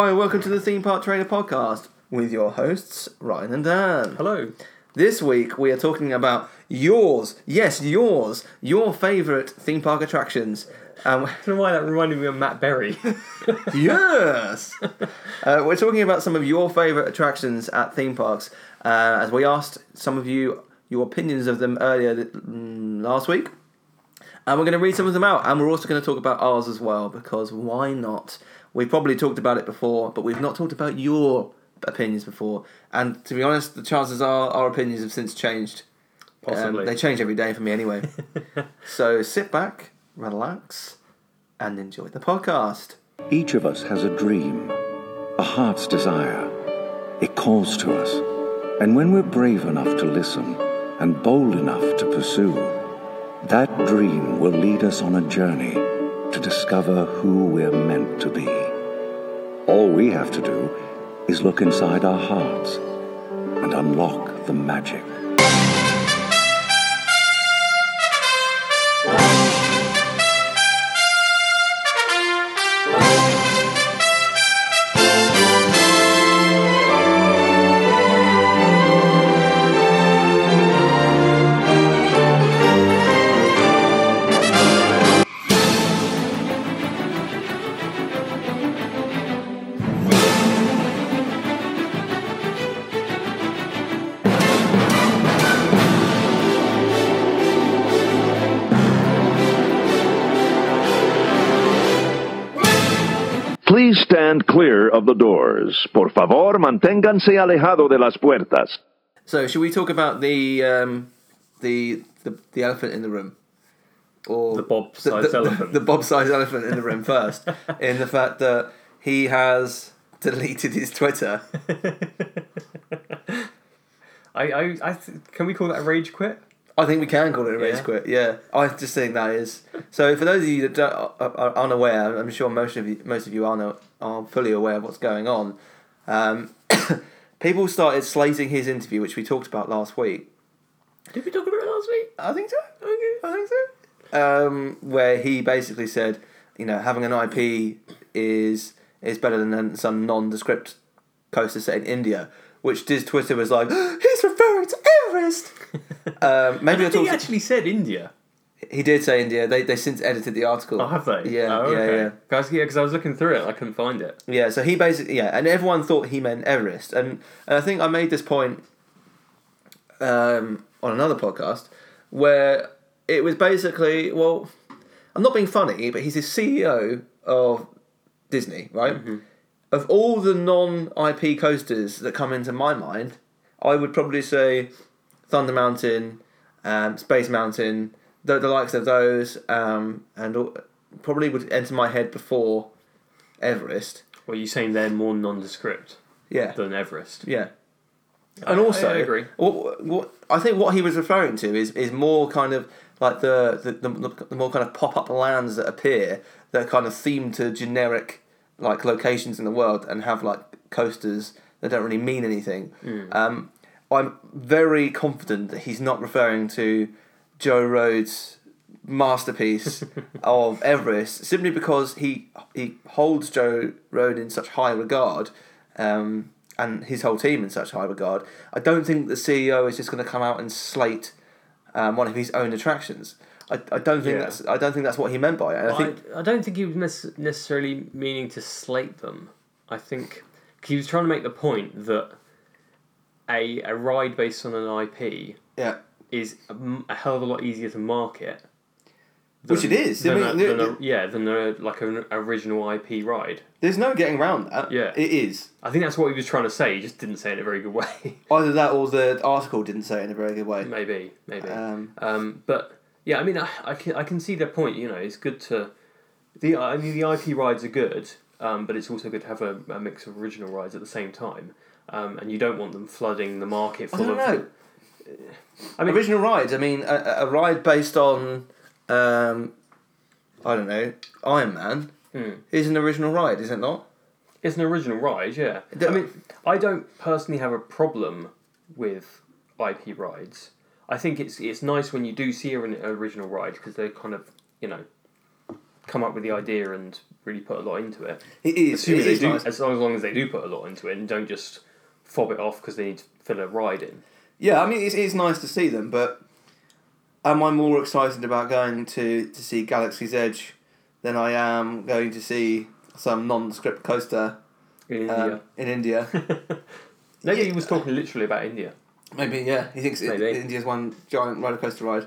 Hi, welcome to the Theme Park Trader Podcast with your hosts, Ryan and Dan. Hello. This week we are talking about your favourite theme park attractions. I don't know why that reminded me of Matt Berry. Yes! We're talking about some of your favourite attractions at theme parks, as we asked some of you your opinions of them earlier last week. And we're going to read some of them out, and we're also going to talk about ours as well, because why not? We've probably talked about it before, but we've not talked about your opinions before. And to be honest, the chances are our opinions have since changed. Possibly. They change every day for me anyway. So sit back, relax, and enjoy the podcast. Each of us has a dream, a heart's desire. It calls to us. And when we're brave enough to listen and bold enough to pursue, that dream will lead us on a journey to discover who we're meant to be. All we have to do is look inside our hearts and unlock the magic. Please stand clear of the doors. Por favor, manténganse alejado de las puertas. So, should we talk about the elephant in the room? Or The Bob-sized elephant. The Bob-sized elephant in the room first, in the fact that he has deleted his Twitter. Can we call that a rage quit? I think we can call it a rage Yeah. quit. Yeah, I just think that is. So for those of you that are unaware, I'm sure most of you are fully aware of what's going on. People started slating his interview, which we talked about last week. Did we talk about it last week? I think so. Okay. I think so. Where he basically said, having an IP is better than some nondescript coaster set in India, which his Twitter was like, he's referring to Everest. Maybe I think he actually said India. He did say India. They since edited the article. Oh, have they? Yeah, oh, okay. yeah. Because I was looking through it and I couldn't find it. Yeah, so he basically, and everyone thought he meant Everest. And I think I made this point on another podcast where it was basically, well, I'm not being funny, but he's the CEO of Disney, right? Mm-hmm. Of all the non-IP coasters that come into my mind, I would probably say Thunder Mountain, Space Mountain, the likes of those, and probably would enter my head before Everest. Well, you're saying they're more nondescript than Everest. Yeah. And also, I agree. What I think what he was referring to is more kind of like the more kind of pop-up lands that appear that are kind of themed to generic like locations in the world and have like coasters that don't really mean anything. I'm very confident that he's not referring to Joe Road's masterpiece of Everest, simply because he holds Joe Road in such high regard, and his whole team in such high regard. I don't think the CEO is just going to come out and slate one of his own attractions. I don't think that's what he meant by it. I don't think he was necessarily meaning to slate them. I think he was trying to make the point that a ride based on an IP is a hell of a lot easier to market. Which it is. Than an original IP ride. There's no getting around that. Yeah. It is. I think that's what he was trying to say. He just didn't say it in a very good way. Either that or the article didn't say it in a very good way. Maybe. But yeah, I mean, I can see their point. It's good to the IP rides are good, but it's also good to have a mix of original rides at the same time. And you don't want them flooding the market full of. I don't know. Original rides. I mean, a ride based on, I don't know, Iron Man is an original ride, is it not? It's an original ride, yeah. I mean, I don't personally have a problem with IP rides. I think it's nice when you do see an original ride because they kind of, come up with the idea and really put a lot into it. It is. Assuming It they is do, nice. as long as they do put a lot into it and don't just fob it off because they need to fill a ride in. Yeah, I mean, it's nice to see them, but am I more excited about going to see Galaxy's Edge than I am going to see some nondescript coaster In India. in India? Maybe he was talking literally about India. Maybe, yeah. He thinks Maybe. India's one giant roller coaster ride.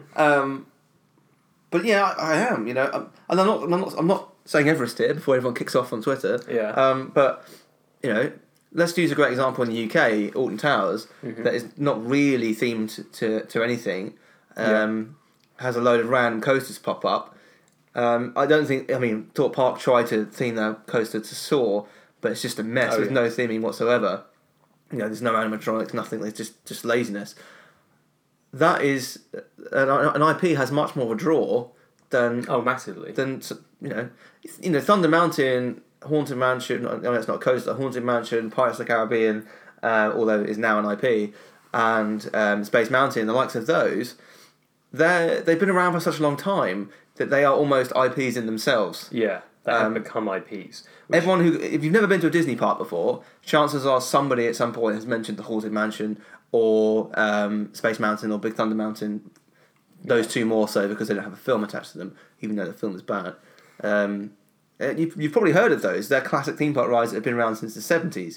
But yeah, I am. You know, and I'm not saying Everest here before everyone kicks off on Twitter. Yeah. But you know, let's use a great example in the UK, Alton Towers, that is not really themed to anything. Has a load of random coasters pop up. I don't think. I mean, Thorpe Park tried to theme their coaster to soar, but it's just a mess with no theming whatsoever. You know, there's no animatronics, nothing. There's just laziness. That is, an IP has much more of a draw than Massively. than you know, Thunder Mountain, Haunted Mansion. No, it's not a coaster. Haunted Mansion, Pirates of the Caribbean, although it is now an IP, and Space Mountain. The likes of those, they've been around for such a long time that they are almost IPs in themselves. Yeah, they have become IPs. Everyone who, if you've never been to a Disney park before, chances are somebody at some point has mentioned the Haunted Mansion or Space Mountain or Big Thunder Mountain. Those two more so because they don't have a film attached to them, even though the film is bad. You've probably heard of those. They're classic theme park rides that have been around since the 70s.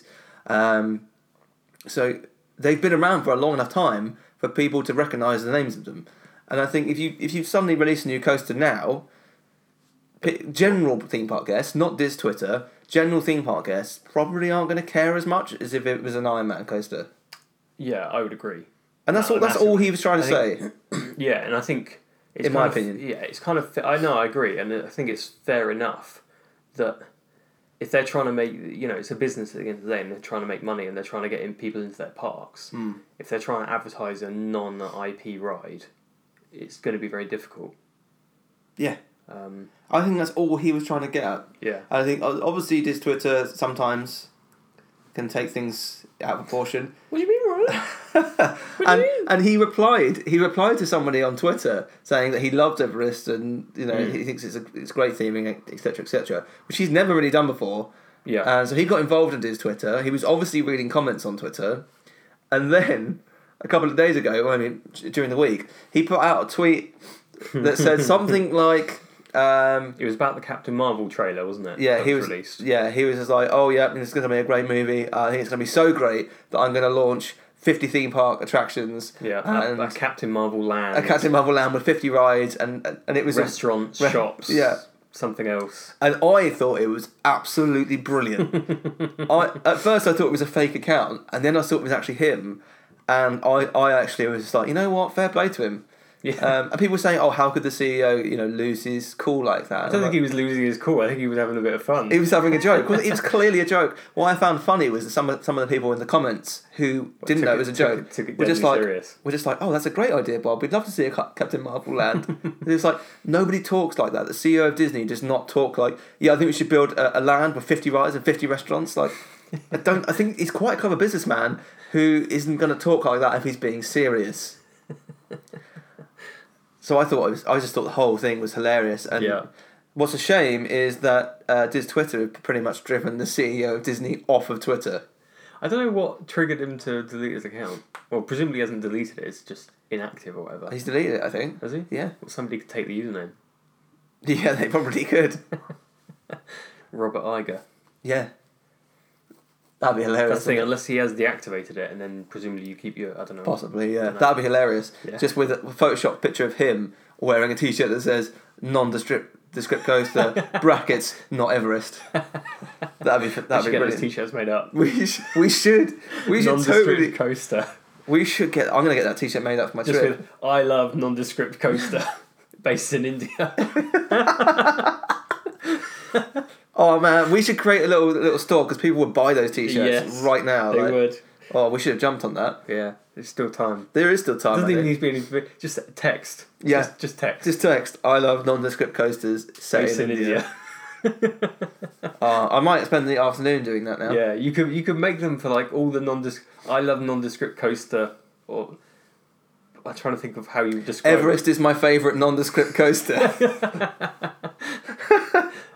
So they've been around for a long enough time for people to recognise the names of them. And I think if you suddenly release a new coaster now, general theme park guests, not Diz Twitter, general theme park guests probably aren't going to care as much as if it was an Iron Man coaster. Yeah, I would agree. And that's all he was trying to say. Yeah, and I think... In my opinion. Yeah, it's kind of... I know, I agree, and I think it's fair enough that if they're trying to make... You know, it's a business at the end of the day, and they're trying to make money, and they're trying to get people into their parks. If they're trying to advertise a non-IP ride, it's going to be very difficult. Yeah. I think that's all he was trying to get at. Yeah. I think, obviously, Diz Twitter sometimes can take things out of proportion. What do you mean, Ron? And he replied to somebody on Twitter saying that he loved Everest and he thinks it's great theming, etc., which he's never really done before. Yeah. So he got involved in his Twitter. He was obviously reading comments on Twitter, and then a couple of days ago, during the week, he put out a tweet that said something like. It was about the Captain Marvel trailer, wasn't it? Yeah, he was released. Yeah, he was just like, "Oh yeah, it's going to be a great movie. I think it's going to be so great that I'm going to launch 50 theme park attractions. Yeah, a Captain Marvel land. A Captain Marvel land with 50 rides, and it was restaurants, shops. Yeah, something else. And I thought it was absolutely brilliant. At first I thought it was a fake account, and then I thought it was actually him, and I actually was just like, you know what, fair play to him. Yeah. And people were saying, "Oh, how could the CEO, lose his cool like that?" I don't think he was losing his cool. I think he was having a bit of fun. He was having a joke. It was clearly a joke. What I found funny was that some of the people in the comments who didn't know it was a joke were just like, "Oh, that's a great idea, Bob. We'd love to see a Captain Marvel land." It's like nobody talks like that. The CEO of Disney does not talk like, "Yeah, I think we should build a land with 50 rides and 50 restaurants." Like, I think he's quite a clever businessman who isn't going to talk like that if he's being serious. So I just thought the whole thing was hilarious. And what's a shame is that Diz Twitter have pretty much driven the CEO of Disney off of Twitter. I don't know what triggered him to delete his account. Well, presumably he hasn't deleted it. It's just inactive or whatever. He's deleted it, I think. Has he? Yeah. Well, somebody could take the username. Yeah, they probably could. Robert Iger. Yeah. That'd be hilarious. That's the thing, unless he has deactivated it, and then presumably you keep your, I don't know. Possibly, yeah. That'd be hilarious. Yeah. Just with a Photoshop picture of him wearing a t-shirt that says nondescript coaster, brackets, not Everest. That'd be brilliant. Get those t-shirts made up. We should totally... coaster. I'm going to get that t-shirt made up for my just trip. With, I love nondescript coaster, based in India. Oh man, we should create a little store because people would buy those t-shirts right now. They would. Oh, we should have jumped on that. Yeah, there's still time. There is still time. Doesn't even need to be just text. Yeah, just text. Just text. I love nondescript coasters. Based in India. I might spend the afternoon doing that now. Yeah, you could make them for like all the I love nondescript coaster, or I'm trying to think of how you describe Everest is my favourite nondescript coaster.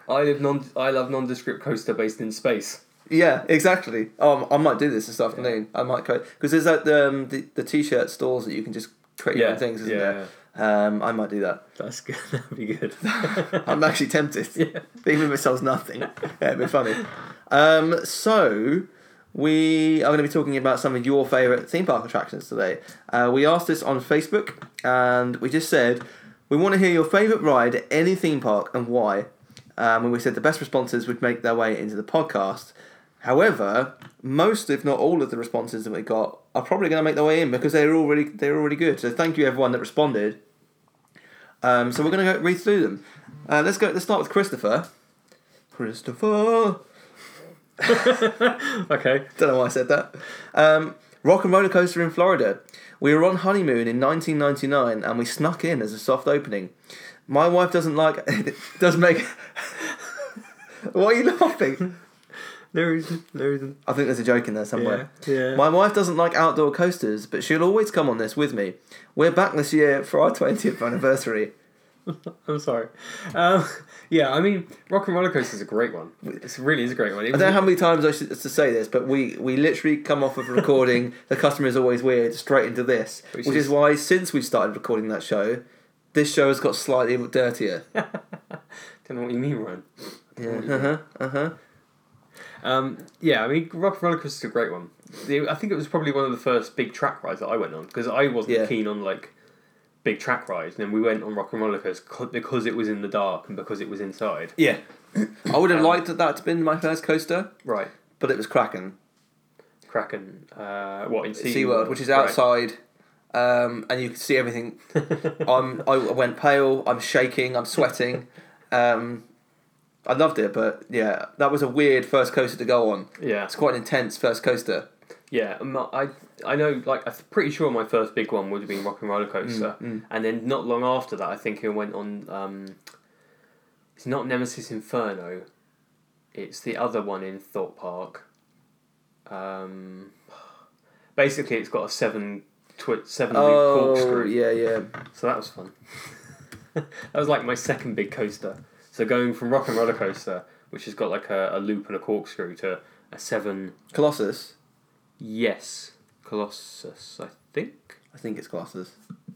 I love nondescript coaster based in space. Yeah, exactly. I might do this afternoon. I might because there's like the t-shirt stores that you can just create your own things, isn't there? I might do that. That's good. That'd be good. I'm actually tempted. Yeah. Even if it sells nothing, it'd be funny. So we are going to be talking about some of your favourite theme park attractions today. We asked this on Facebook, and we just said we want to hear your favourite ride at any theme park and why. And we said the best responses would make their way into the podcast. However, most, if not all, of the responses that we got are probably going to make their way in because they're already good. So thank you everyone that responded. So we're going to read through them. Let's start with Christopher. Okay. Don't know why I said that. Rock and Roller Coaster in Florida. We were on honeymoon in 1999 and we snuck in as a soft opening. My wife doesn't like... does make... Why are you laughing? There isn't. I think there's a joke in there somewhere. Yeah. My wife doesn't like outdoor coasters, but she'll always come on this with me. We're back this year for our 20th anniversary. I'm sorry. Yeah, I mean, Rock and Roller Coaster is a great one. It really is a great one. I don't know how many times I should to say this, but we literally come off of a recording. The customer is always weird, straight into this, which is why since we started recording that show, this show has got slightly dirtier. Don't know what you mean, Ryan. Yeah. Yeah, I mean, Rock and Roller Coaster is a great one. I think it was probably one of the first big track rides that I went on because I wasn't keen on like big track rides, and then we went on Rock and Roller Coaster because it was in the dark and because it was inside. Yeah, I would have liked that to have been my first coaster, right? But it was Kraken. What in SeaWorld, which is outside, and you can see everything. I went pale. I'm shaking. I'm sweating. I loved it, but yeah, that was a weird first coaster to go on. Yeah, it's quite an intense first coaster. Yeah, I know. Like, I'm pretty sure my first big one would have been Rock and Roller Coaster, and then not long after that, I think it went on. It's not Nemesis Inferno. It's the other one in Thorpe Park. Basically, it's got a seven loop corkscrew. Yeah. So that was fun. That was like my second big coaster. So going from Rock and Roller Coaster, which has got like a loop and a corkscrew, to a 7... Colossus? Yes. Colossus, I think. I think it's Colossus.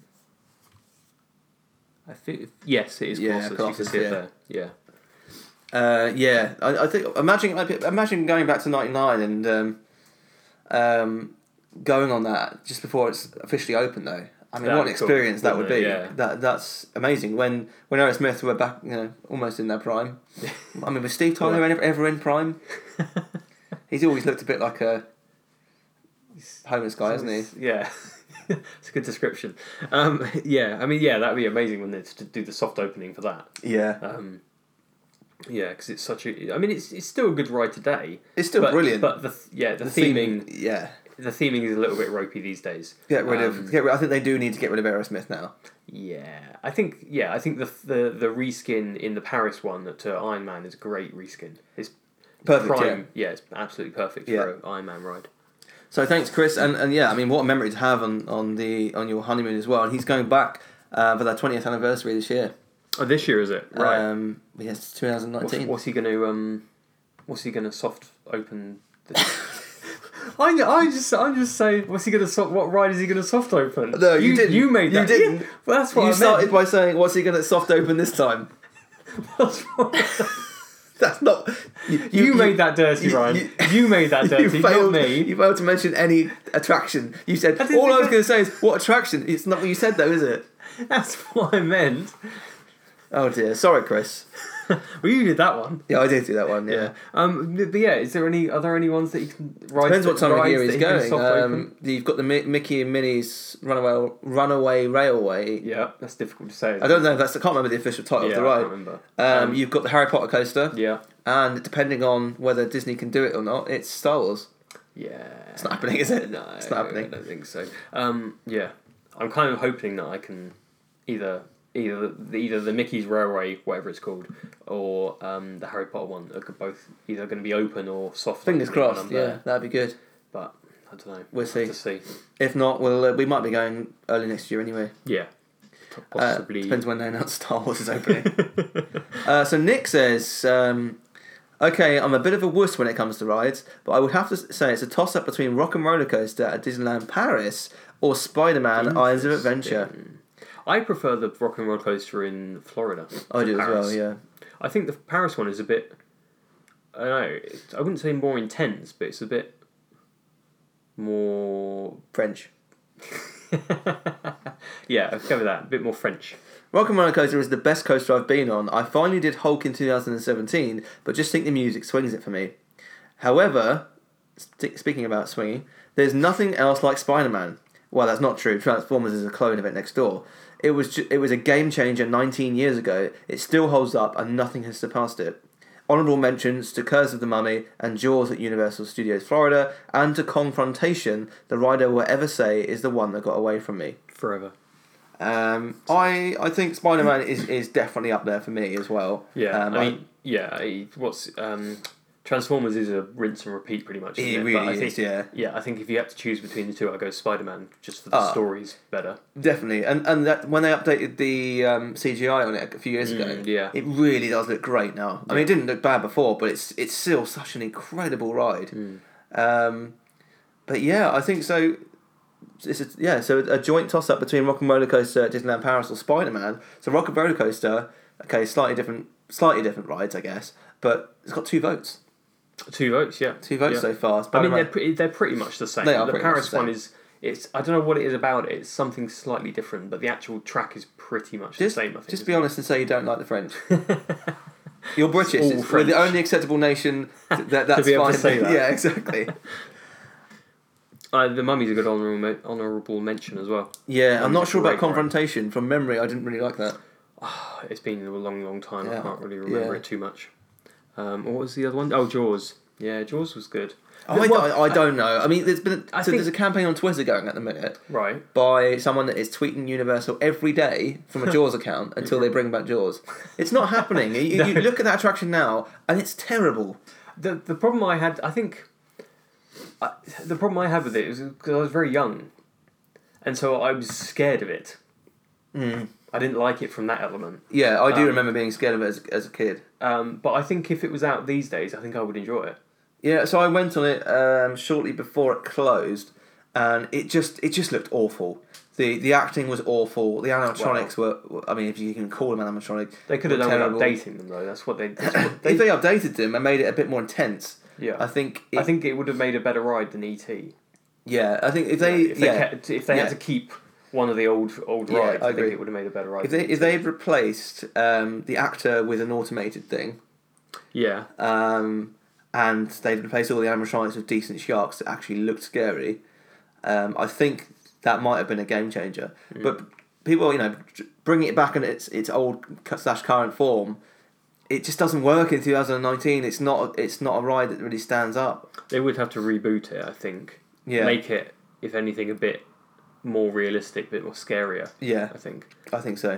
I think... Yes, it is Colossus. Colossus. You can see it there. Yeah. I think... Imagine going back to 99 and going on that just before it's officially open, though. I mean, what an experience that would be. Yeah. That's amazing. When Aerosmith were back, almost in their prime. I mean, was Steve Tyler ever in prime? He's always looked a bit like a homeless guy, hasn't he? Yeah. It's a good description. Yeah, I mean, that'd be amazing when it's to do the soft opening for that. Yeah. Yeah, because it's such a... I mean, it's still a good ride today. It's still brilliant. But the theming... Yeah. The theming is a little bit ropey these days. Get rid of. I think they do need to get rid of Aerosmith now. Yeah, I think the reskin in the Paris one to Iron Man is a great reskin. It's perfect. Prime, yeah, it's absolutely perfect for an Iron Man ride. So thanks, Chris, and yeah, I mean, what a memory to have on your honeymoon as well. And he's going back for their 20th anniversary this year. Oh, this year is it? Right. Yes, 2019. What's he going to soft open? I'm just saying. What's he going to what ride is he going to soft open? No, you didn't. You made that. You didn't. Yeah, well, that's what you I started meant. by saying, "What's he going to soft open this time?" What's wrong? That's not. You made that dirty, Ryan. You made that dirty, not me. You failed to mention any attraction. You said all I was going to say is what attraction. It's not what you said, though, is it? That's what I meant. Oh dear, sorry, Chris. Well, you did that one. Yeah, I did do that one. Yeah. But yeah, are there any ones that you can ride? Depends what time of year he's going. You've got the Mickey and Minnie's Runaway Railway. Yeah, that's difficult to say. I don't know if I can't remember the official title of the ride. I can't remember. You've got the Harry Potter coaster. Yeah. And depending on whether Disney can do it or not, it's Star Wars. Yeah. It's not happening, is it? No, it's not happening. I don't think so. Yeah, I'm kind of hoping that I can either the Mickey's Railway, whatever it's called, or the Harry Potter one are both either going to be open or soft. Fingers crossed. Yeah, that'd be good. But I don't know. We'll see. Have to see. If not, we might be going early next year anyway. Yeah. Possibly. Depends when they announce Star Wars is opening. So Nick says, okay, I'm a bit of a wuss when it comes to rides, but I would have to say it's a toss-up between Rock and Roller Coaster at Disneyland Paris or Spider-Man Islands of Adventure. I prefer the Rock and Roller Coaster in Florida. I do Paris. as well, yeah. I think the Paris one is a bit... I don't know. I wouldn't say more intense, but it's a bit more... French. Yeah, I'll go with that. A bit more French. Rock and Roller Coaster is the best coaster I've been on. I finally did Hulk in 2017, but just think the music swings it for me. However, speaking about swinging, there's nothing else like Spider-Man. Well, that's not true. Transformers is a clone of it next door. It was a game changer 19 years ago. It still holds up, and nothing has surpassed it. Honourable mentions to Curse of the Mummy and Jaws at Universal Studios Florida, and to Confrontation, the ride I will ever say is the one that got away from me. Forever. I think Spider-Man is definitely up there for me as well. Yeah, Transformers is a rinse and repeat pretty much. It really is, yeah. Yeah, I think if you have to choose between the two, I'd go Spider-Man just for the stories better. Definitely, and that when they updated the CGI on it a few years ago, it really does look great now. I mean, it didn't look bad before, but it's still such an incredible ride. But yeah, I think so. So a joint toss-up between Rock and Roller Coaster, Disneyland Paris, or Spider-Man. So Rock and Roller Coaster, okay, slightly different rides, I guess, but it's got 2 votes. 2 votes, yeah. 2 votes so far. Spider-Man. I mean, they're pretty much the same. They are the pretty Paris much the same. one is I don't know what it is about it. It's something slightly different, but the actual track is pretty much the same. I think. Just be honest and say you don't like the French. You're British. All We're French. the only acceptable nation that's to be able fine. to say that. Yeah, exactly. The Mummy's a good honourable mention as well. Yeah, I'm not sure about great Confrontation. From memory, I didn't really like that. It's been a long time. Yeah. I can't really remember it too much. What was the other one? Oh, Jaws. Yeah, Jaws was good. I don't know. I mean, there's a campaign on Twitter going at the minute, right, by someone that is tweeting Universal every day from a Jaws account until they bring back Jaws. It's not happening. You look at that attraction now, and it's terrible. The problem I had, I think, the problem I had with it was because I was very young, and so I was scared of it. I didn't like it from that element. Yeah, I do remember being scared of it as a kid. But I think if it was out these days, I think I would enjoy it. Yeah, so I went on it shortly before it closed, and it just looked awful. The acting was awful. The animatronics were, I mean, if you can call them animatronic, they could have done with updating them though. That's what they. If they updated them and made it a bit more intense, yeah, I think it would have made a better ride than E.T. Yeah, I think if they had to keep one of the old rides, I think it would have made a better ride. If they had replaced the actor with an automated thing, yeah, and they'd replaced all the animatronics with decent sharks that actually looked scary, I think that might have been a game changer. But people, bringing it back in its old / current form, it just doesn't work in 2019. It's not a ride that really stands up. They would have to reboot it, I think. Yeah. Make it, if anything, a bit more realistic, a bit more scarier. Yeah. I think so.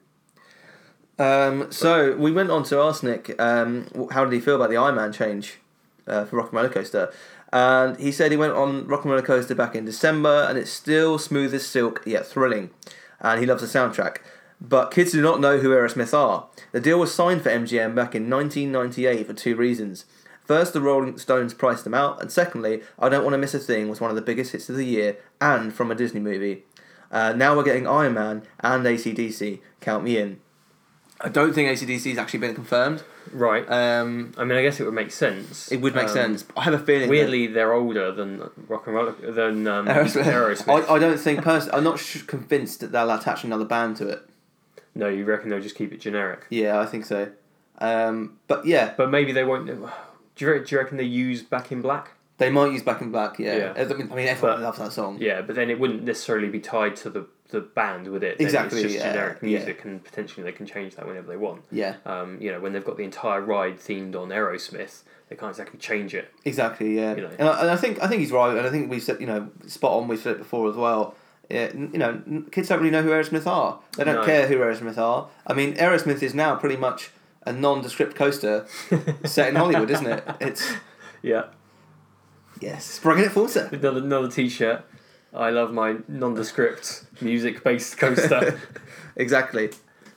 So we went on to ask Nick, how did he feel about the Iron change for Rock and Roller Coaster? And he said he went on Rock and Roller Coaster back in December, and it's still smooth as silk, yet thrilling. And he loves the soundtrack. But kids do not know who Aerosmith are. The deal was signed for MGM back in 1998 for 2 reasons. First, the Rolling Stones priced them out, and secondly, I Don't Want to Miss a Thing was one of the biggest hits of the year, and from a Disney movie. Now we're getting Iron Man and AC/DC. Count me in. I don't think AC/DC has actually been confirmed. Right. I mean, I guess it would make sense. It would make sense. I have a feeling. Weirdly, they're older than Rock and Roller than Aerosmith. I don't think personally. I'm not convinced that they'll attach another band to it. No, you reckon they'll just keep it generic? Yeah, I think so. But yeah. But maybe they won't. Do you reckon they use Back in Black? They might use Back in Black. Yeah. I mean, everyone loves that song. Yeah, but then it wouldn't necessarily be tied to the band, would it? Exactly. It's just generic music, and potentially they can change that whenever they want. Yeah. When they've got the entire ride themed on Aerosmith, they can't exactly change it. Exactly. Yeah. And I think he's right, and I think we've said spot on. We've said it before as well. Kids don't really know who Aerosmith are. They don't care who Aerosmith are. I mean, Aerosmith is now pretty much a nondescript coaster set in Hollywood, isn't it? It's yeah. Yes, bringing it full set. Another T-shirt. I love my nondescript music-based coaster. Exactly.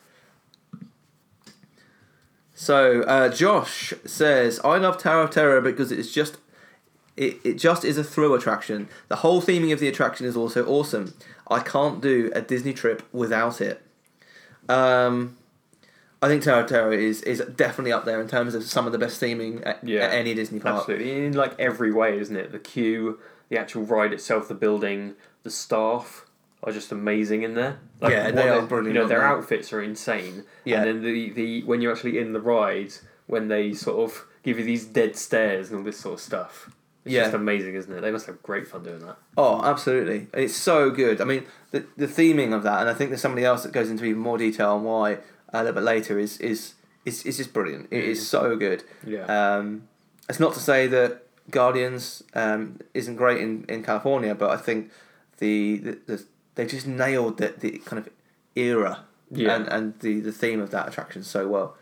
So Josh says, I love Tower of Terror because it's just it just is a thrill attraction. The whole theming of the attraction is also awesome. I can't do a Disney trip without it. I think Tower of Terror is definitely up there in terms of some of the best theming at any Disney park. Absolutely, in like every way, isn't it? The queue, the actual ride itself, the building, the staff are just amazing in there. Like, they are brilliant. You know, their outfits are insane. Yeah. And then the when you're actually in the ride, when they sort of give you these dead stares and all this sort of stuff. It's just amazing, isn't it? They must have great fun doing that. Oh, absolutely. It's so good. I mean, the theming of that, and I think there's somebody else that goes into even more detail on why a little bit later, is just brilliant. It is so good. Yeah. It's not to say that Guardians isn't great in California, but I think they just nailed the kind of era and the theme of that attraction so well.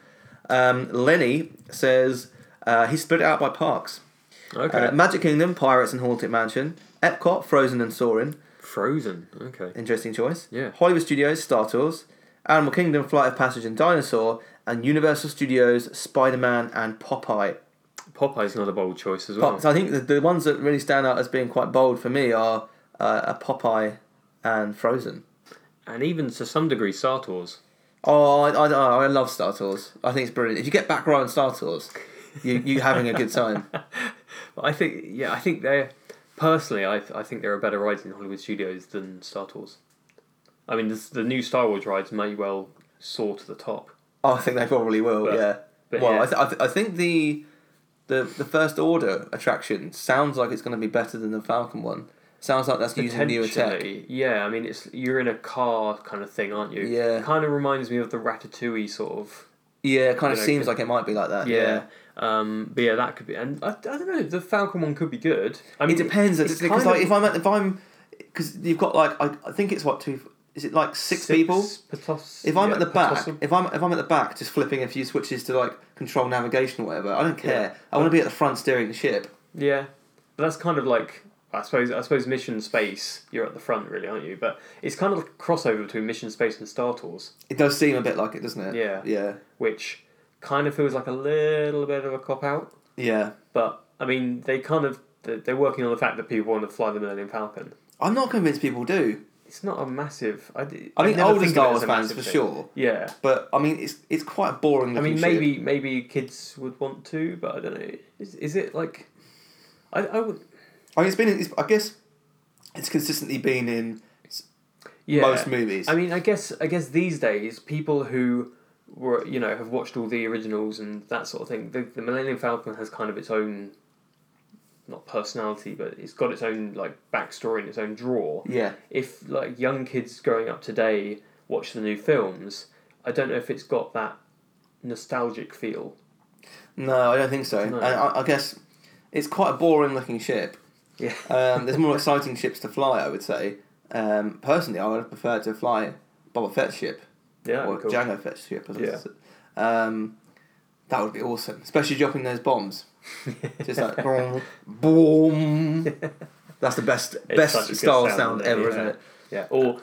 Lenny says he split it out by parks. Okay. Magic Kingdom, Pirates and Haunted Mansion, Epcot, Frozen and Soarin'. Frozen, okay. Interesting choice. Yeah. Hollywood Studios, Star Tours, Animal Kingdom, Flight of Passage and Dinosaur, and Universal Studios, Spider-Man and Popeye. Popeye's not a bold choice as well. So I think the ones that really stand out as being quite bold for me are Popeye and Frozen. And even to some degree, Star Tours. Oh, I love Star Tours. I think it's brilliant. If you get back row on Star Tours, you're having a good time. But I think they're personally, I think there are better rides in Hollywood Studios than Star Tours. I mean, the new Star Wars rides may well soar to the top. Oh, I think they probably will. But well, yeah. I think the First Order attraction sounds like it's going to be better than the Falcon one. Sounds like that's using newer tech. Yeah, I mean, you're in a car kind of thing, aren't you? Yeah. It kind of reminds me of the Ratatouille sort of. Yeah, it kind of seems like it might be like that. Yeah. But yeah, that could be, and I don't know. The Falcon one could be good. I mean, it depends because like if I'm because you've got like I think it's what is it like six people? If I'm at the back, if I'm at the back, just flipping a few switches to like control navigation or whatever, I don't care. Yeah. I want to be at the front steering the ship. Yeah, but that's kind of like I suppose Mission Space. You're at the front, really, aren't you? But it's kind of like a crossover between Mission Space and Star Tours. It does seem a bit like it, doesn't it? Yeah. Yeah. Which kind of feels like a little bit of a cop out. Yeah. But I mean, they're working on the fact that people want to fly the Millennium Falcon. I'm not convinced people do. It's not a massive. I think older Star Wars fans for sure. Yeah, but I mean, it's quite a boring. I mean, maybe kids would want to, but I don't know. Is it like? I would. I mean, I guess it's consistently been in most movies. I mean, I guess these days people who were have watched all the originals and that sort of thing. The Millennium Falcon has kind of its own. Not personality, but it's got its own like backstory and its own draw. Yeah. If like young kids growing up today watch the new films, I don't know if it's got that nostalgic feel. No, I don't think so. No. And I guess it's quite a boring looking ship. Yeah. There's more exciting ships to fly, I would say. Personally, I would have preferred to fly Boba Fett's ship. Yeah. Or cool. Jango Fett's ship. Yeah. That would be awesome, especially dropping those bombs. Just like boom, boom. That's the best Star Wars sound ever, isn't it? Yeah. Or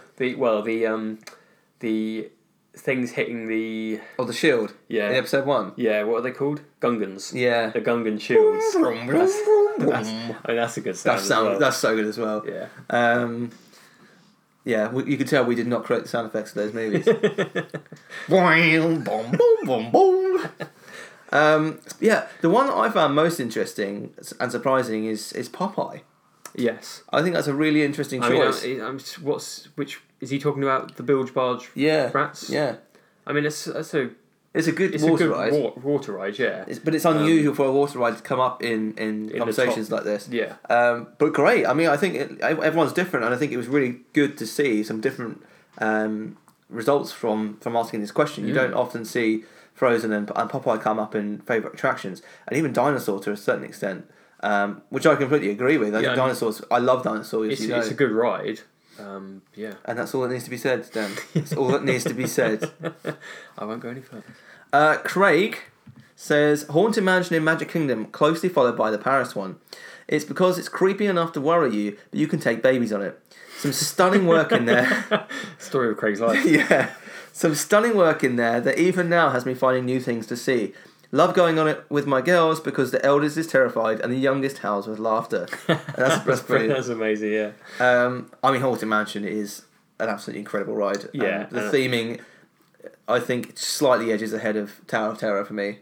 the things hitting the shield. Yeah. In episode 1. Yeah. What are they called? Gungans. Yeah. The Gungan shields. That's a good sound. That's so good as well. Yeah. Yeah, you could tell we did not create the sound effects for those movies. Boom, boom, boom, boom. Yeah, the one that I found most interesting and surprising is Popeye. Yes, I think that's a really interesting choice. Which is he talking about? The bilge barge? Rats. Yeah. I mean, it's a good water ride. Water ride, yeah. But it's unusual for a water ride to come up in conversations like this. Yeah. But great. I mean, I think everyone's different, and I think it was really good to see some different results from asking this question. You don't often see Frozen and Popeye come up in favourite attractions, and even Dinosaur to a certain extent, which I completely agree with. I think dinosaurs. I love dinosaurs. It's a good ride. Yeah. And that's all that needs to be said, Dan. That's all that needs to be said. I won't go any further. Craig says Haunted Mansion in Magic Kingdom, closely followed by the Paris one. It's because it's creepy enough to worry you, but you can take babies on it. Some stunning work in there. Story of Craig's life. Yeah. Some stunning work in there that even now has me finding new things to see. Love going on it with my girls because the eldest is terrified and the youngest howls with laughter. And that's brilliant. That's amazing, yeah. I mean, Haunted Mansion is an absolutely incredible ride. Yeah. The theming, I think, slightly edges ahead of Tower of Terror for me.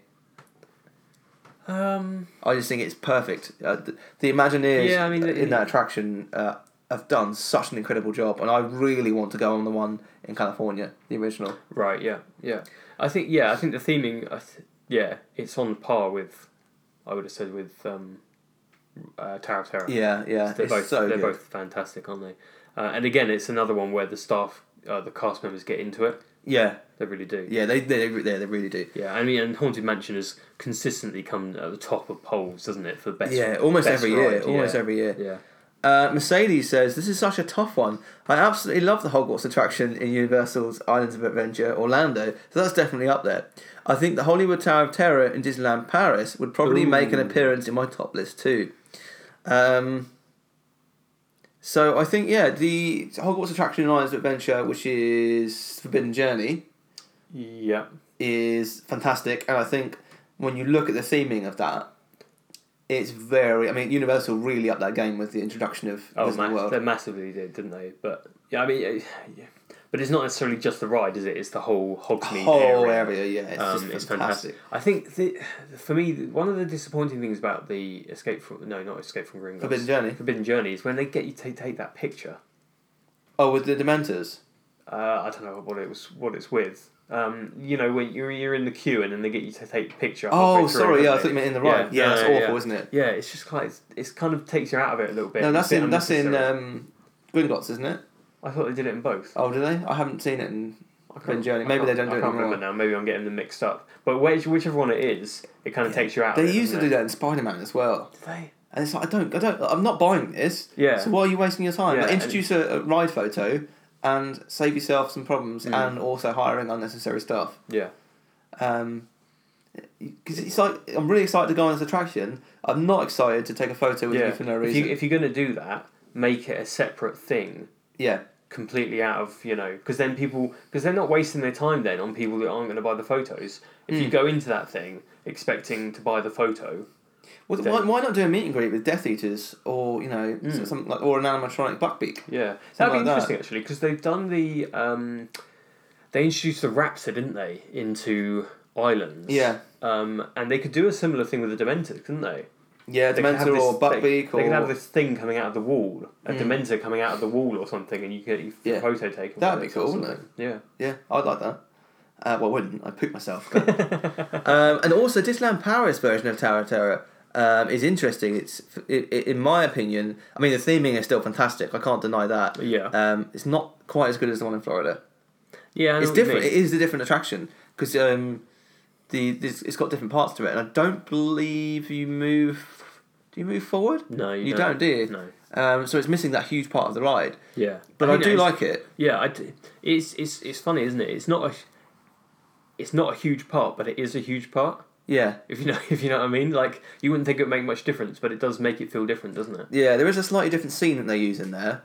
I just think it's perfect. The Imagineers in that attraction have done such an incredible job, and I really want to go on the one in California, the original. Right, yeah. I think the theming, it's on par with, I would have said, with Tower of Terror. Yeah. They're both fantastic, aren't they? And again, it's another one where the staff, the cast members get into it. Yeah. They really do. Yeah, they really do. Yeah, I mean, and Haunted Mansion has consistently come at the top of polls, doesn't it, for best? Yeah, almost best every ride. year. Every year. Yeah. Mercedes says, this is such a tough one. I absolutely love the Hogwarts attraction in Universal's Islands of Adventure, Orlando, so that's definitely up there. I think the Hollywood Tower of Terror in Disneyland Paris would probably make an appearance in my top list too. So I think, the Hogwarts attraction in Islands of Adventure, which is Forbidden Journey, is fantastic. And I think when you look at the theming of that, it's very... I mean, Universal really upped that game with the introduction of Disney World. They massively did, didn't they? But, yeah, I mean... But it's not necessarily just the ride, is it? It's the whole Hogsmeade area. Yeah. It's fantastic. I think, for me, one of the disappointing things about the not Escape from Gringotts. Forbidden Journey is when they get you to take that picture. Oh, with the Dementors? I don't know what it's with. When you're in the queue and then they get you to take the picture. Oh, sorry, I thought you meant in the ride. Yeah, that's awful, isn't it? Yeah, it's just it's kind of takes you out of it a little bit. No, that's in Gringotts, isn't it? I thought they did it in both. Oh, do they? I haven't seen it in Forbidden Journey. Maybe they don't do it anymore. I can't remember now. Maybe I'm getting them mixed up. But whichever one it is, it kind of takes you out. They used to do that in Spider-Man as well. Did they? And it's like, I'm not buying this. Yeah. So why are you wasting your time? Yeah, like, introduce a ride photo and save yourself some problems, and also hiring unnecessary stuff. Yeah. Because it's like, I'm really excited to go on this attraction. I'm not excited to take a photo with you for no reason. If you're going to do that, make it a separate thing. Yeah. Completely out of, because then because they're not wasting their time then on people that aren't going to buy the photos. If you go into that thing expecting to buy the photo, well, why not do a meet and greet with Death Eaters or something like, or an animatronic Buckbeak? Yeah, that'd be interesting actually, because they've done they introduced the Raptor, didn't they, into Islands? Yeah. And they could do a similar thing with the Dementor, couldn't they? Yeah, Dementor or Buckbeak. They could have this thing coming out of the wall, a Dementor coming out of the wall or something, and you get your photo taken. That'd be cool, wouldn't it? Yeah. Yeah, I'd like that. Well, I wouldn't. I'd poop myself. And also, Disneyland Paris version of Tower of Terror is interesting. It's, in my opinion, I mean, the theming is still fantastic. I can't deny that. Yeah. It's not quite as good as the one in Florida. Yeah, it's different. It is a different attraction because it's got different parts to it, and I don't believe you move. Do you move forward? No, you don't, do you? No. So it's missing that huge part of the ride. Yeah, but I do like it. Yeah, I do. It's funny, isn't it? It's not a huge part, but it is a huge part. Yeah. If you know what I mean. Like, you wouldn't think it would make much difference, but it does make it feel different, doesn't it? Yeah, there is a slightly different scene that they use in there.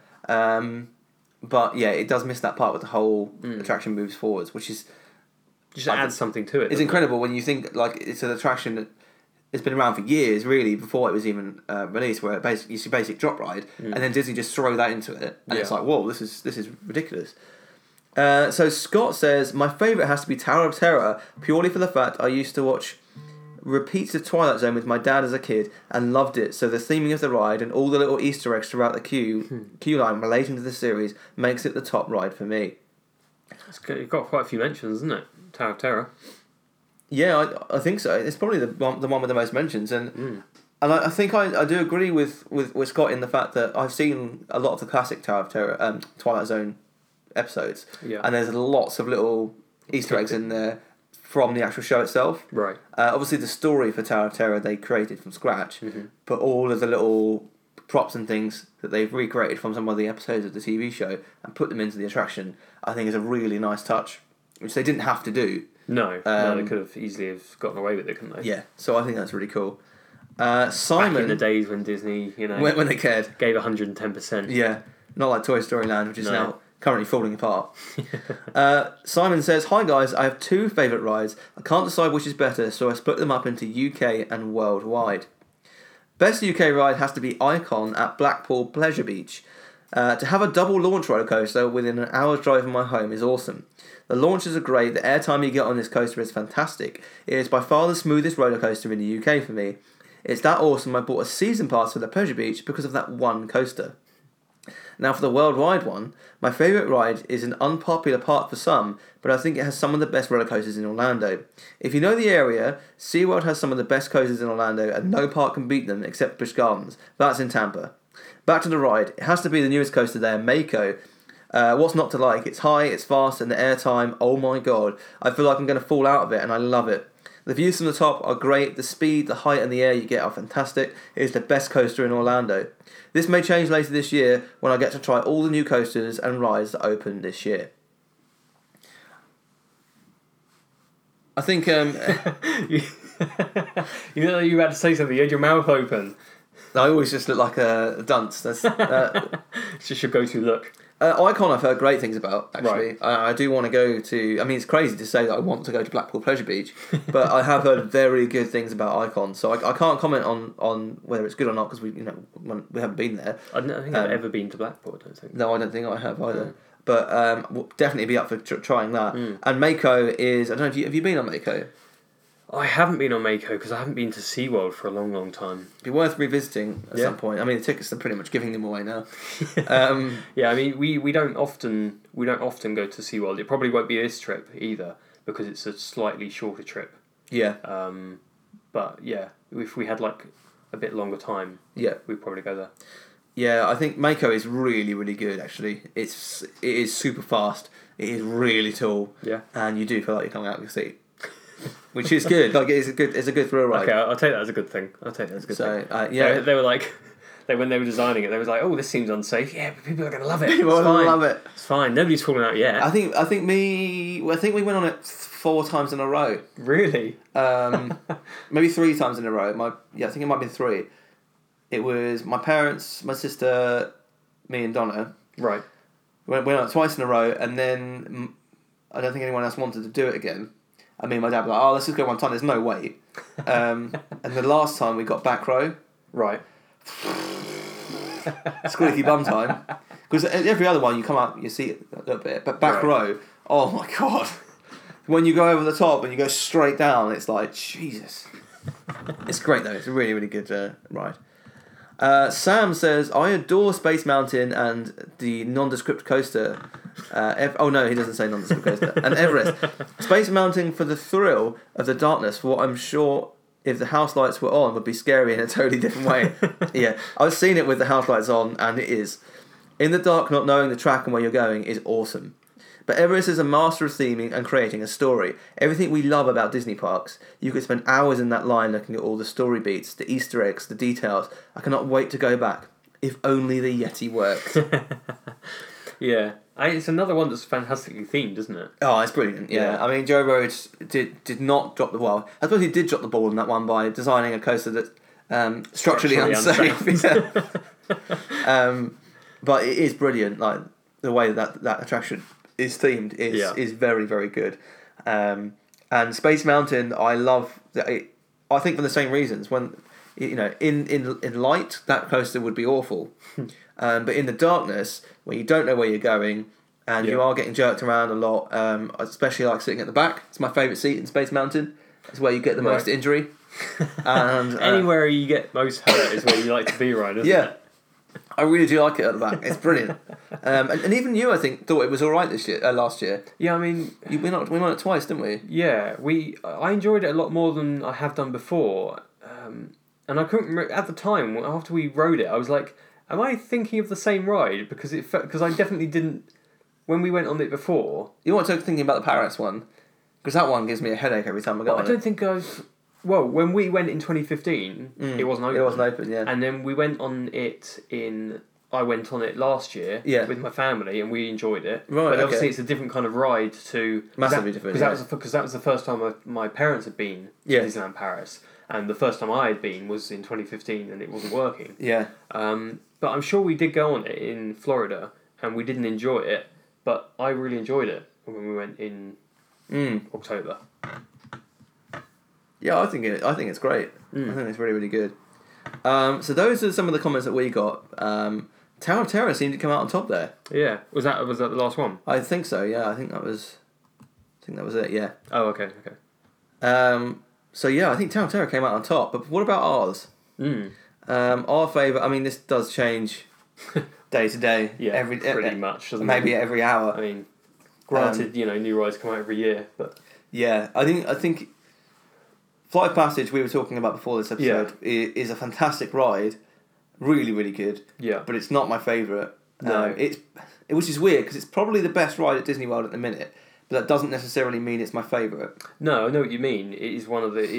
But yeah, it does miss that part where the whole attraction moves forwards, which is just adds something to it. It's incredible when you think like it's an attraction that it's been around for years, really, before it was even released, where it's a basic drop ride, and then Disney just throw that into it, and it's like, whoa, this is ridiculous. So Scott says, my favourite has to be Tower of Terror, purely for the fact I used to watch repeats of Twilight Zone with my dad as a kid and loved it, so the theming of the ride and all the little Easter eggs throughout the queue line relating to the series makes it the top ride for me. It's got quite a few mentions, isn't it? Tower of Terror. Yeah, I think so. It's probably the one with the most mentions, and I think I do agree with Scott in the fact that I've seen a lot of the classic Tower of Terror, Twilight Zone episodes, and there's lots of little Easter eggs in there from the actual show itself. Right. Obviously, the story for Tower of Terror they created from scratch, but all of the little props and things that they've recreated from some of the episodes of the TV show and put them into the attraction, I think is a really nice touch, which they didn't have to do. No, they could have easily gotten away with it, couldn't they? Yeah, so I think that's really cool. Simon, back in the days when Disney, when they cared, gave 110%. Yeah, not like Toy Story Land, which is No. now currently falling apart. Simon says, "Hi guys, I have 2 favourite rides. I can't decide which is better, so I split them up into UK and worldwide. Best UK ride has to be Icon at Blackpool Pleasure Beach. To have a double launch roller coaster within an hour's drive of my home is awesome. The launches are great, the airtime you get on this coaster is fantastic. It is by far the smoothest roller coaster in the UK for me. It's that awesome I bought a season pass for the Pleasure Beach because of that one coaster. Now for the worldwide one, my favourite ride is an unpopular park for some, but I think it has some of the best roller coasters in Orlando. If you know the area, SeaWorld has some of the best coasters in Orlando and no park can beat them except Busch Gardens. That's in Tampa. Back to the ride, it has to be the newest coaster there, Mako. What's not to like? It's high, it's fast, and the airtime, oh my god. I feel like I'm going to fall out of it and I love it. The views from the top are great, the speed, the height and the air you get are fantastic. It is the best coaster in Orlando. This may change later this year when I get to try all the new coasters and rides that open this year." I think... You know you were about to say something, you had your mouth open. I always just look like a dunce. That's, It's just your go-to look. Icon I've heard great things about, actually. Right. I do want to go to... I mean, it's crazy to say that I want to go to Blackpool Pleasure Beach, but I have heard very good things about Icon, so I can't comment on whether it's good or not, because we haven't been there. I don't think I've ever been to Blackpool, I don't think. No, I don't think I have either. But we'll definitely be up for trying that. And Mako is... I don't know, have you been on Mako? I haven't been on Mako because I haven't been to SeaWorld for a long, long time. It'd be worth revisiting at some point. I mean, the tickets are pretty much giving them away now. Yeah, I mean, we don't often go to SeaWorld. It probably won't be this trip either because it's a slightly shorter trip. Yeah. But yeah, if we had like a bit longer time, we'd probably go there. Yeah, I think Mako is really, really good. Actually, it is super fast. It is really tall. Yeah. And you do feel like you're coming out of your seat. Which is good. Like it's a good thrill ride. Okay, I'll take that as a good thing. So yeah, they were like, when they were designing it, they was like, "Oh, this seems unsafe." Yeah, but people are gonna love it. People it's fine. love it. It's fine. Nobody's fallen out yet. I think we went on it 4 times in a row. Really? Maybe 3 times in a row. I think it might be 3. It was my parents, my sister, me, and Donna. Right. We went on it twice in a row, and then I don't think anyone else wanted to do it again. I mean, my dad was like, "Oh, let's just go one time. There's no wait." And the last time we got back row. Right. Squeaky bum time. Because every other one, you come up your seat a little bit. But back row, oh my God. When you go over the top and you go straight down, it's like, Jesus. It's great though. It's a really, really good ride. Sam says, "I adore Space Mountain and the nondescript coaster." Oh no, he doesn't say nondescript coaster. And Everest. Space Mountain for the thrill of the darkness, for what I'm sure if the house lights were on would be scary in a totally different way. Yeah, I've seen it with the house lights on, and it is. In the dark, not knowing the track and where you're going is awesome. But Everest is a master of theming and creating a story. Everything we love about Disney parks. You could spend hours in that line looking at all the story beats, the Easter eggs, the details. I cannot wait to go back. If only the Yeti worked. Yeah. It's another one that's fantastically themed, isn't it? Oh, it's brilliant. Yeah. I mean, Joe Rhodes did not drop the ball. I suppose he did drop the ball in that one by designing a coaster that's structurally unsafe. But it is brilliant. Like the way that attraction is themed is very, very good. And Space Mountain, I love that. I think for the same reasons. When in light, that coaster would be awful. But in the darkness, when you don't know where you're going and you are getting jerked around a lot, I especially like sitting at the back. It's my favourite seat in Space Mountain. It's where you get the most injury. And anywhere you get most hurt is where you like to be, right? Isn't it? I really do like it at the back. It's brilliant. And even you, I think, thought it was all right last year. Yeah, I mean, we went on it twice, didn't we? Yeah, I enjoyed it a lot more than I have done before. And I couldn't remember, at the time after we rode it, I was like, am I thinking of the same ride? Because I definitely didn't when we went on it before. You weren't thinking about the Paris one, because that one gives me a headache every time I go on it. I don't think I've. Well, when we went in 2015, it wasn't open. It wasn't open, yeah. And then we went on it I went on it last year with my family, and we enjoyed it. Right, but obviously it's a different kind of ride to... Massively different, Because that was the first time my parents had been to Disneyland Paris. And the first time I had been was in 2015, and it wasn't working. Yeah. But I'm sure we did go on it in Florida, and we didn't enjoy it. But I really enjoyed it when we went in October. Yeah, I think it's great. I think it's really, really good. So those are some of the comments that we got. Tower of Terror seemed to come out on top there. Yeah, was that the last one? I think so. Yeah, I think that was it. Yeah. Oh, okay. So yeah, I think Tower of Terror came out on top. But what about ours? Our favourite. I mean, this does change day to day. Yeah, pretty much. Doesn't maybe it? every hour. I mean, granted, new rides come out every year, but yeah, I think Flight of Passage we were talking about before this episode is a fantastic ride, really, really good. Yeah, but it's not my favourite. No, which is weird because it's probably the best ride at Disney World at the minute. But that doesn't necessarily mean it's my favourite. No, I know what you mean. It is one of the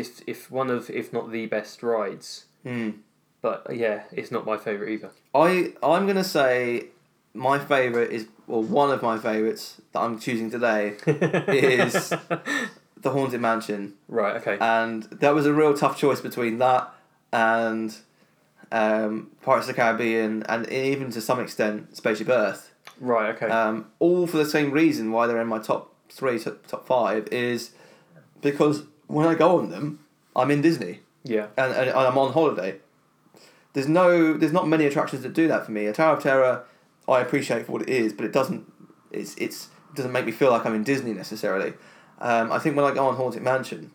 if not the best rides. But yeah, it's not my favourite either. I'm gonna say my favourite is, well, one of my favourites that I'm choosing today is the Haunted Mansion. Right. Okay. And that was a real tough choice between that and Pirates of the Caribbean, and even to some extent Spaceship Earth. Right. Okay. All for the same reason why they're in my top 3, top 5 is because when I go on them, I'm in Disney. Yeah. And I'm on holiday. There's not many attractions that do that for me. A Tower of Terror, I appreciate for what it is, but it doesn't make me feel like I'm in Disney necessarily. I think when I go on Haunted Mansion,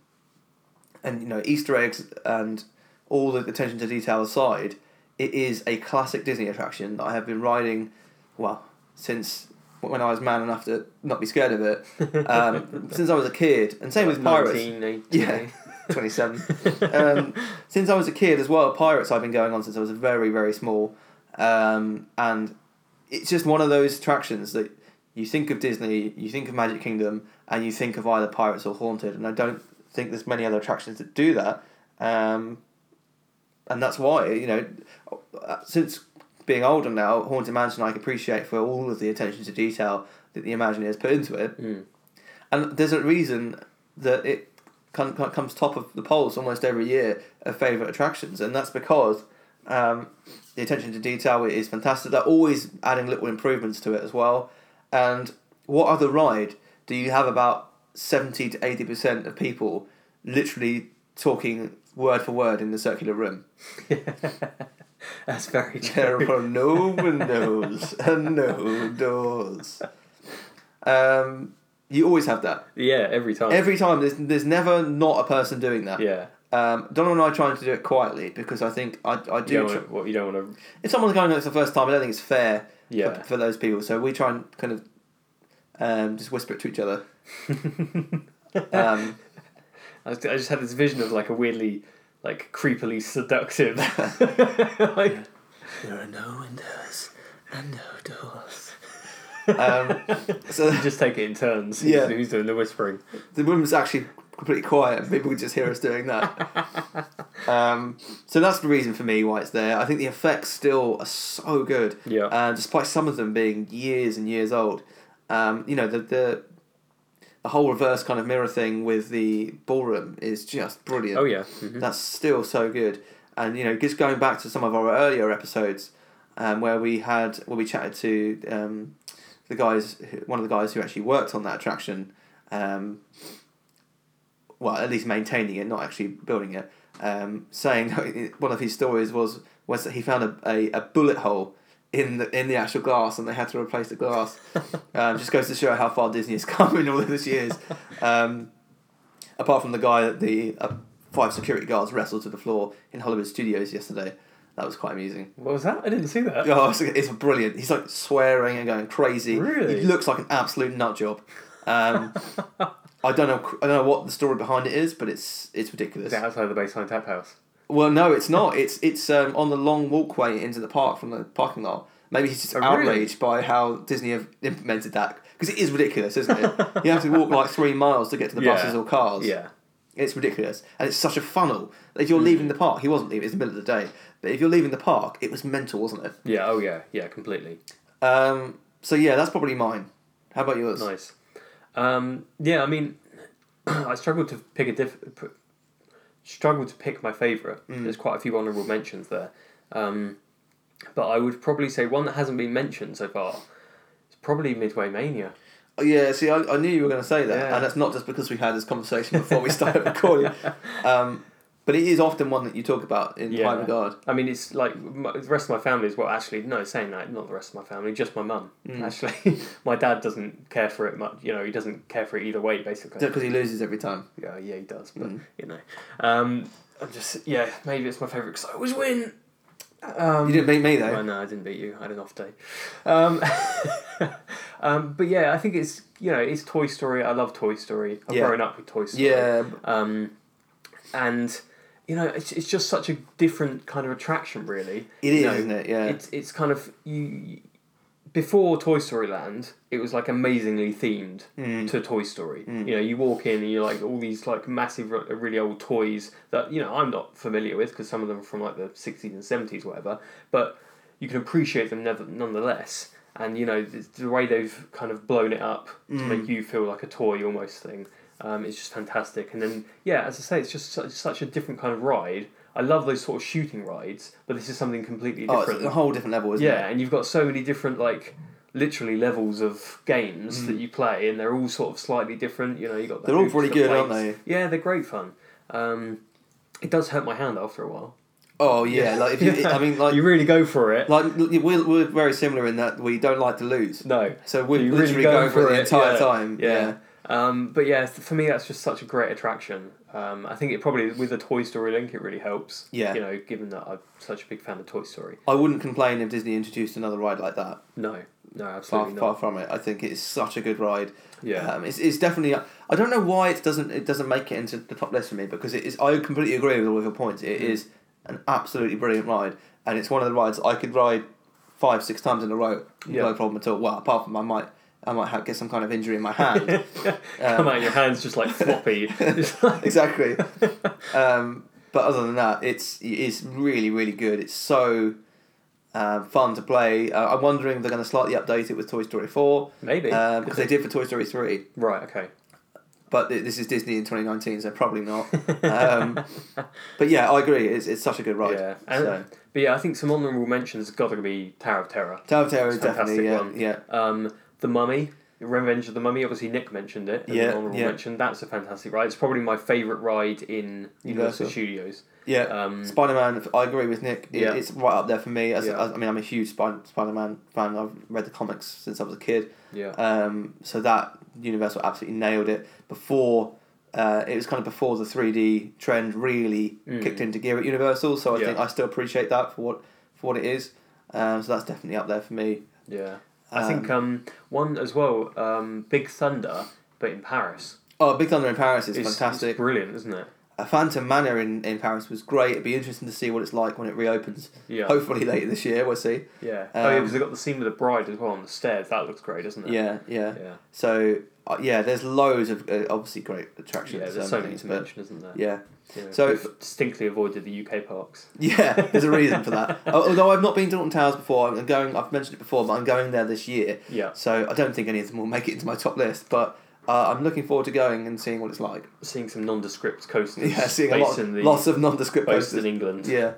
and Easter eggs and all the attention to detail aside, it is a classic Disney attraction that I have been riding, well, since when I was man enough to not be scared of it, since I was a kid, and same with Pirates. 1980. 27. Since I was a kid as well, Pirates I've been going on since I was very, very small. And it's just one of those attractions that you think of Disney, you think of Magic Kingdom, and you think of either Pirates or Haunted. And I don't think there's many other attractions that do that. And that's why, since being older now, Haunted Mansion I appreciate for all of the attention to detail that the Imagineers put into it. And there's a reason that it comes top of the polls almost every year of favourite attractions, and that's because the attention to detail is fantastic. They're always adding little improvements to it as well. And what other ride do you have about 70 to 80% of people literally talking word for word in the circular room? That's very true. There are no windows and no doors. You always have that. Yeah, every time. Every time. There's never not a person doing that. Yeah. Donald and I are trying to do it quietly because I think I do. You don't want to. If someone's going on it for the first time, I don't think it's fair. Yeah. For those people, so we try and kind of just whisper it to each other. I just had this vision of like a weirdly, like creepily seductive. Like, there are no windows and no doors. So you just take it in turns. Who's doing the whispering? The room's actually completely quiet, and people can just hear us doing that. So that's the reason for me why it's there. I think the effects still are so good. Yeah. Despite some of them being years and years old. The whole reverse kind of mirror thing with the ballroom is just brilliant. Oh yeah. That's still so good. And just going back to some of our earlier episodes, where we chatted to one of the guys who actually worked on that attraction, well, at least maintaining it, not actually building it, saying one of his stories was that he found a bullet hole in the actual glass, and they had to replace the glass. Just goes to show how far Disney has come in all of these years. Apart from the guy that the 5 security guards wrestled to the floor in Hollywood Studios yesterday. That was quite amusing. What was that? I didn't see that. Oh, it's brilliant. He's like swearing and going crazy. Really? He looks like an absolute nut job. I don't know what the story behind it is, but it's ridiculous. Is it outside the Baseline Tap House? Well, no, it's not. It's on the long walkway into the park from the parking lot. Maybe he's just outraged by how Disney have implemented that, because it is ridiculous, isn't it? You have to walk like 3 miles to get to the buses or cars. Yeah. It's ridiculous. And it's such a funnel. If you're leaving the park, he wasn't leaving, it's the middle of the day. But if you're leaving the park, it was mental, wasn't it? Yeah, oh yeah, completely. So yeah, that's probably mine. How about yours? Nice. Yeah, I mean, I struggled to pick struggled to pick my favourite. There's quite a few honourable mentions there. But I would probably say one that hasn't been mentioned so far is probably Midway Mania. Oh, yeah, see, I knew you were going to say that, and that's not just because we had this conversation before we started recording. But it is often one that you talk about in high regard. I mean, it's like the rest of my family as well. Actually, no, saying that, not the rest of my family, just my mum. Actually, my dad doesn't care for it much. You know, he doesn't care for it either way, basically. Because he loses every time. Yeah, he does. But you know, I'm just maybe it's my favourite because I always win. You didn't beat me though. Well, no, I didn't beat you. I had an off day. But yeah, I think it's it's Toy Story. I love Toy Story. I've grown up with Toy Story. Yeah. And it's just such a different kind of attraction, really. It is, isn't it? Yeah. It's kind of you. Before Toy Story Land, it was like amazingly themed to Toy Story. You walk in and you're like all these like massive, really old toys that I'm not familiar with because some of them are from like the 60s and 70s, whatever. But you can appreciate them nonetheless. And the way they've kind of blown it up to make you feel like a toy almost thing. It's just fantastic. And then as I say, it's just such a different kind of ride. I love those sort of shooting rides, but this is something completely different. Oh, it's a whole different level, isn't it? Yeah, and you've got so many different, like, literally levels of games that you play, and they're all sort of slightly different. You got they're all pretty good, aren't they? Yeah, they're great fun. It does hurt my hand after a while. Oh yeah, like if you, I mean, like you really go for it. Like we're very similar in that we don't like to lose. No, so we're literally going for it the entire time. Yeah. But yeah, for me that's just such a great attraction. I think it probably, with the Toy Story link, it really helps. Yeah. Given that I'm such a big fan of Toy Story. I wouldn't complain if Disney introduced another ride like that. No, absolutely not. Far from it. I think it's such a good ride. Yeah. It's definitely. I don't know why it doesn't make it into the top list for me, because it is. I completely agree with all of your points. It is an absolutely brilliant ride, and it's one of the rides I could ride 5-6 times in a row. No problem at all. Well, apart from I might get some kind of injury in my hand. Come out, your hand's just like floppy. Exactly. But other than that, it's really, really good. It's so fun to play. I'm wondering if they're going to slightly update it with Toy Story 4. Maybe. Because they did for Toy Story 3. Right, okay. But this is Disney in 2019, so probably not. But yeah, I agree. It's such a good ride. Yeah. But yeah, I think some honourable mentions have got to be Tower of Terror. Tower of Terror is definitely, one. Yeah. The Mummy, Revenge of the Mummy, obviously Nick mentioned it as an honourable mention. That's a fantastic ride. It's probably my favourite ride in Universal Studios. Yeah. Spider-Man, I agree with Nick. It's right up there for me. I mean, I'm a huge Spider-Man fan. I've read the comics since I was a kid. Yeah. So that Universal absolutely nailed it. Before, it was kind of before the 3D trend really kicked into gear at Universal. So I think I still appreciate that for what it is. So that's definitely up there for me. Yeah. I think one as well, Big Thunder, but in Paris. Oh, Big Thunder in Paris is fantastic. It's brilliant, isn't it? Phantom Manor in Paris was great. It'd be interesting to see what it's like when it reopens. Yeah. Hopefully later this year, we'll see. Yeah. Because they've got the scene with the bride as well on the stairs. That looks great, doesn't it? Yeah. So, there's loads of obviously great attractions. Yeah, there's so many to mention, isn't there? Yeah. So we've distinctly avoided the UK parks. Yeah, there's a reason for that. Although I've not been to Alton Towers before, I've mentioned it before, but I'm going there this year. Yeah. So I don't think any of them will make it into my top list, but I'm looking forward to going and seeing what it's like. Seeing some nondescript coasters. Yeah, seeing lots of nondescript coasters in England. Yeah.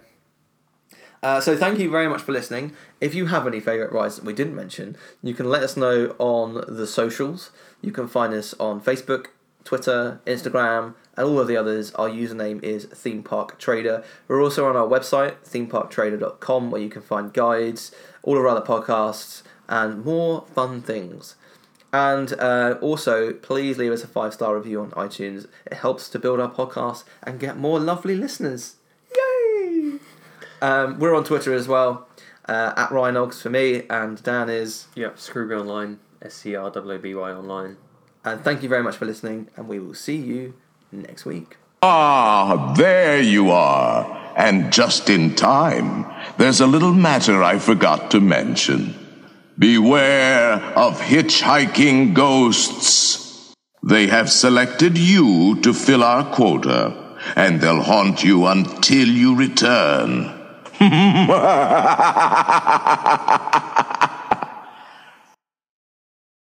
So thank you very much for listening. If you have any favourite rides that we didn't mention, you can let us know on the socials. You can find us on Facebook, Twitter, Instagram, and all of the others. Our username is Theme Park Trader. We're also on our website, themeparktrader.com, where you can find guides, all of our other podcasts, and more fun things. And also, please leave us a 5-star review on iTunes. It helps to build our podcast and get more lovely listeners. Yay! We're on Twitter as well, at Ryan Oggs for me, and Dan is... Yep, Scrooby Online, SCRWBY Online. And thank you very much for listening, and we will see you next week. Ah, there you are. And just in time. There's a little matter I forgot to mention. Beware of hitchhiking ghosts. They have selected you to fill our quota, and they'll haunt you until you return.